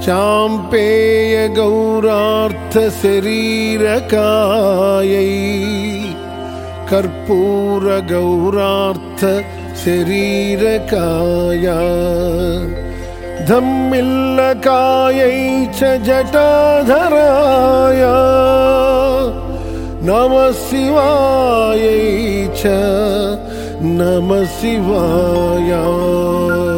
चाम्पेय गौरार्थ शरीरकायै कर्पूर गौरार्थ शरीरकाया धम्मिल्लकायै च जटाधराय नमः शिवायै च नमः शिवाय।